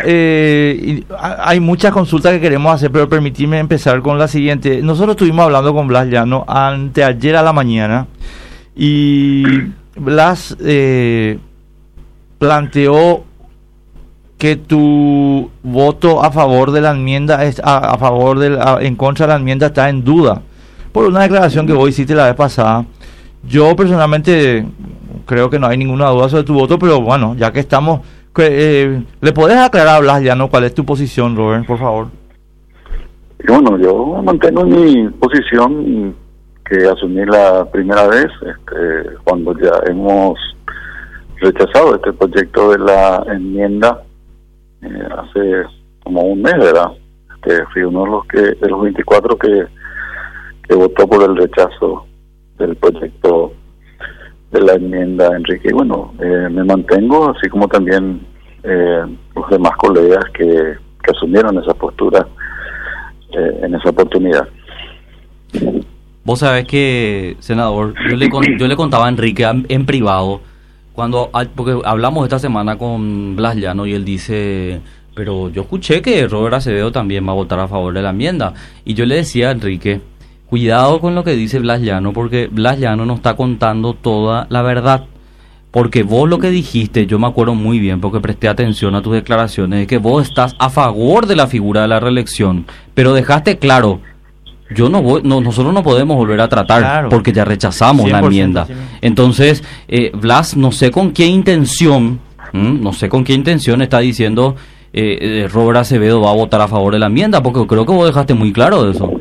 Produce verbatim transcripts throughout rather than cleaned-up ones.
eh, y hay muchas consultas que queremos hacer, pero permitidme empezar con la siguiente. Nosotros estuvimos hablando con Blas Llano anteayer a la mañana y Blas eh, planteó que tu voto a favor de la enmienda es a, a favor del a, en contra de la enmienda está en duda por una declaración que vos hiciste la vez pasada. Yo personalmente creo que no hay ninguna duda sobre tu voto, pero bueno, ya que estamos, eh, ¿le podés aclarar a Blas Llano cuál es tu posición, Robert, por favor? Bueno, yo mantengo mi posición que asumí la primera vez, este, cuando ya hemos rechazado este proyecto de la enmienda eh, hace como un mes, ¿verdad? Este, fui uno de los que de los veinticuatro que, que votó por el rechazo del proyecto de la enmienda, Enrique. Y bueno, eh, me mantengo, así como también eh, los demás colegas que, que asumieron esa postura eh, en esa oportunidad. Vos sabés que, senador, yo le, con, yo le contaba a Enrique en privado, cuando porque hablamos esta semana con Blas Llano y él dice, pero yo escuché que Robert Acevedo también va a votar a favor de la enmienda. Y yo le decía a Enrique, cuidado con lo que dice Blas Llano, porque Blas Llano nos está contando toda la verdad. Porque vos lo que dijiste, yo me acuerdo muy bien, porque presté atención a tus declaraciones, es que vos estás a favor de la figura de la reelección, pero dejaste claro, yo no voy, no, nosotros no podemos volver a tratar, claro, porque ya rechazamos la enmienda. Entonces, eh, Blas, no sé con qué intención, ¿m? no sé con qué intención está diciendo eh, eh, Robert Acevedo va a votar a favor de la enmienda, porque creo que vos dejaste muy claro de eso.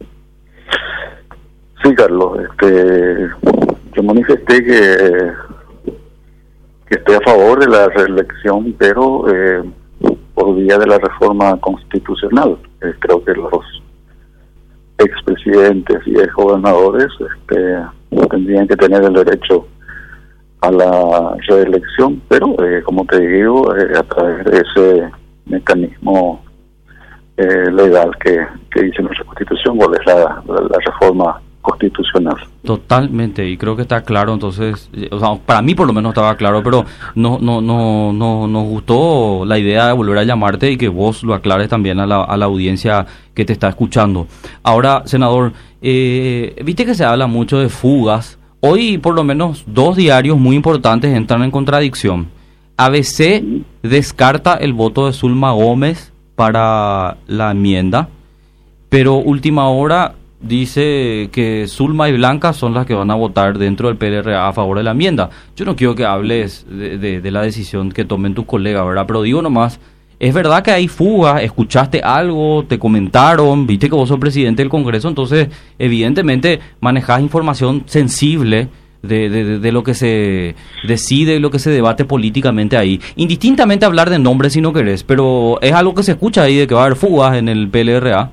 Sí, Carlos, este, yo manifesté que, que estoy a favor de la reelección, pero eh, por vía de la reforma constitucional. Eh, creo que los expresidentes y exgobernadores este, tendrían que tener el derecho a la reelección, pero eh, como te digo, eh, a través de ese mecanismo eh, legal que, que dice nuestra Constitución, cuál es la, la, la reforma constitucional. Totalmente, y creo que está claro. Entonces, o sea, para mí por lo menos estaba claro, pero no no no no nos gustó la idea de volver a llamarte y que vos lo aclares también a la, a la audiencia que te está escuchando. Ahora, senador, eh, viste que se habla mucho de fugas. Hoy por lo menos dos diarios muy importantes entran en contradicción. A B C descarta el voto de Zulma Gómez para la enmienda, pero Última Hora dice que Zulma y Blanca son las que van a votar dentro del P L R A a favor de la enmienda. Yo no quiero que hables de, de, de la decisión que tomen tus colegas, ¿verdad? Pero digo nomás, ¿es verdad que hay fugas? ¿Escuchaste algo? ¿Te comentaron? ¿Viste que vos sos presidente del Congreso? Entonces, evidentemente, manejás información sensible de, de, de, de lo que se decide y lo que se debate políticamente ahí. Indistintamente hablar de nombres si no querés, pero es algo que se escucha ahí de que va a haber fugas en el P L R A.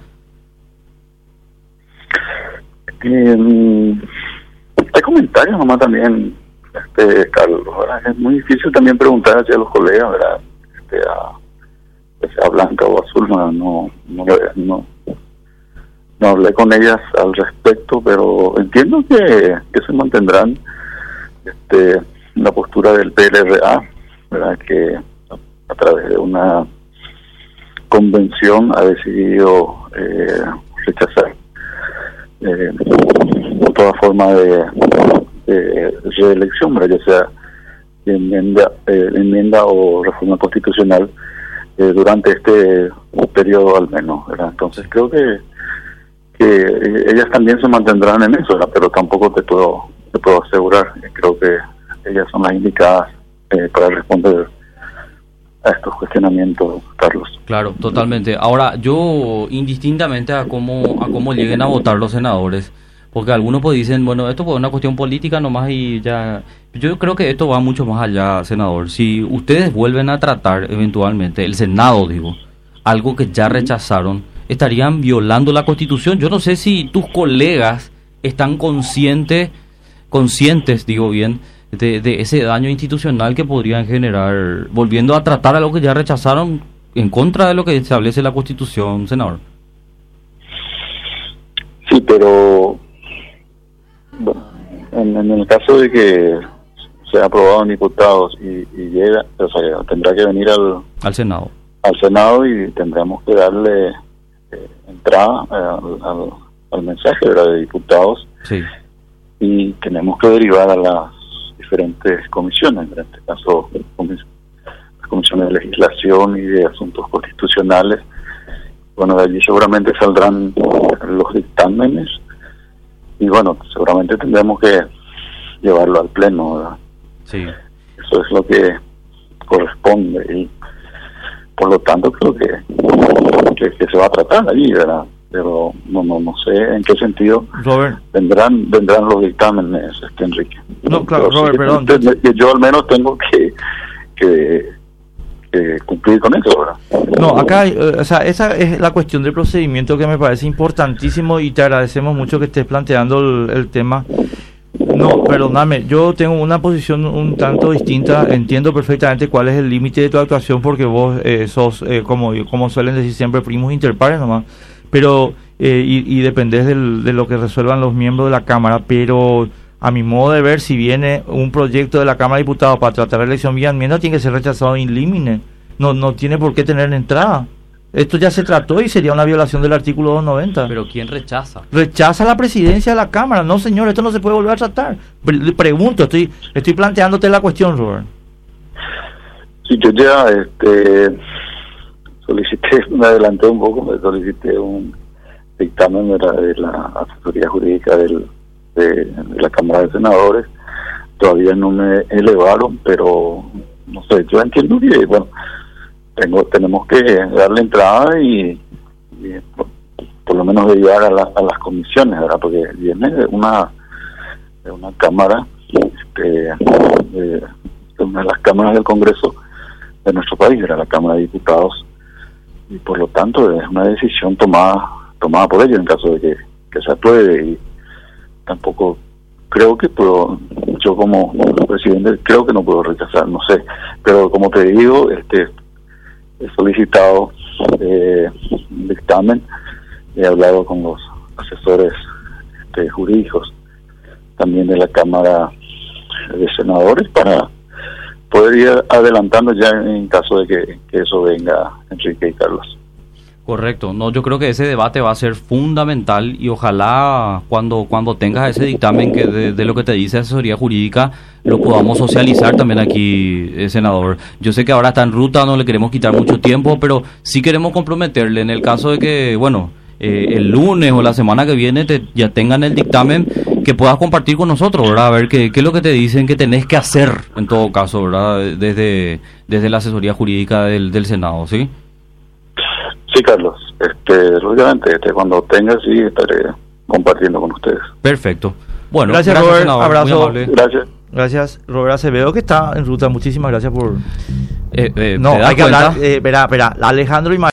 Eh, hay comentarios nomás también, este, Carlos, ¿verdad? Es muy difícil también preguntar hacia los colegas, ¿verdad? Este, a, a Blanca o a Zulma, no, no, no, no hablé con ellas al respecto, pero entiendo que, que se mantendrán este, la postura del P L R A, ¿verdad? Que a, a través de una convención ha decidido eh, rechazar Eh, toda forma de, de reelección, ya sea de enmienda, eh, enmienda o reforma constitucional eh, durante este periodo al menos, ¿verdad? Entonces creo que que ellas también se mantendrán en eso, ¿verdad? Pero tampoco te puedo te puedo asegurar. Creo que ellas son las indicadas eh, para responder a estos cuestionamientos, Carlos. Claro, totalmente. Ahora, yo indistintamente a cómo a cómo lleguen a votar los senadores, porque algunos pues dicen, bueno, esto fue una cuestión política nomás y ya. Yo creo que esto va mucho más allá, senador. Si ustedes vuelven a tratar eventualmente, el Senado, digo, algo que ya rechazaron, estarían violando la Constitución. Yo no sé si tus colegas están conscientes, conscientes, digo bien, De, de ese daño institucional que podrían generar, volviendo a tratar a lo que ya rechazaron en contra de lo que establece la Constitución, senador. Sí, pero bueno, en, en el caso de que sea aprobado en diputados y, y llega, o sea, tendrá que venir al al Senado al Senado y tendremos que darle eh, entrada eh, al, al, al mensaje, ¿verdad?, de diputados. Sí. Y tenemos que derivar a las diferentes comisiones, en este caso comis las comisiones de legislación y de asuntos constitucionales. Bueno, de allí seguramente saldrán los dictámenes y bueno, seguramente tendremos que llevarlo al pleno, ¿verdad? Sí. Eso es lo que corresponde y por lo tanto creo que, que, que se va a tratar allí, ¿verdad? Pero no no no sé en qué sentido Robert. vendrán vendrán los dictámenes, este Enrique. No, claro, Pero Robert, sí, perdón. que, que yo al menos tengo que, que, que cumplir con eso, ¿verdad? No, acá, hay, eh, o sea, esa es la cuestión del procedimiento que me parece importantísimo y te agradecemos mucho que estés planteando el, el tema. No, perdóname, yo tengo una posición un tanto distinta, entiendo perfectamente cuál es el límite de tu actuación porque vos eh, sos, eh, como, como suelen decir siempre, primos inter pares nomás, pero, eh, y, y dependés del, de lo que resuelvan los miembros de la Cámara, pero a mi modo de ver, si viene un proyecto de la Cámara de Diputados para tratar la elección vía enmienda, tiene que ser rechazado in limine, no, no tiene por qué tener entrada. Esto ya se trató y sería una violación del artículo doscientos noventa. Pero ¿quién rechaza? Rechaza la presidencia de la Cámara. No, señor, esto no se puede volver a tratar. Pre pregunto, estoy estoy planteándote la cuestión, Robert. Sí, yo ya este, solicité, me adelanté un poco, me solicité un dictamen de la, de la asesoría jurídica del, de, de la Cámara de Senadores. Todavía no me elevaron, pero no sé, yo entiendo que, bueno, Tengo, tenemos que darle entrada y, y por, por lo menos llegar a, la, a las comisiones, ¿verdad? Porque viene de una de una cámara, este, de, de una de las cámaras del Congreso de nuestro país, era la Cámara de Diputados, y por lo tanto es una decisión tomada tomada por ellos en caso de que, que se apruebe, y tampoco creo que puedo, yo como presidente creo que no puedo rechazar, no sé, pero como te digo, este he solicitado eh, un dictamen, he hablado con los asesores este, jurídicos también de la Cámara de Senadores para poder ir adelantando ya en caso de que, que eso venga, Enrique y Carlos. Correcto, no, yo creo que ese debate va a ser fundamental y ojalá cuando cuando tengas ese dictamen que de, de lo que te dice asesoría jurídica lo podamos socializar también aquí, eh, senador. Yo sé que ahora está en ruta, no le queremos quitar mucho tiempo, pero sí queremos comprometerle en el caso de que, bueno, eh, el lunes o la semana que viene te, ya tengan el dictamen, que puedas compartir con nosotros, ¿verdad? A ver qué, qué es lo que te dicen que tenés que hacer en todo caso, ¿verdad? Desde, desde la asesoría jurídica del, del Senado, ¿sí? Sí, Carlos, este, lógicamente, este, cuando tenga, sí, estaré compartiendo con ustedes. Perfecto. Bueno, gracias, gracias Robert, senador, abrazo. Gracias. Gracias, Robert Acevedo, que está en ruta. Muchísimas gracias por... Eh, eh, no, hay que hablar, eh, verá, verá, Alejandro y María.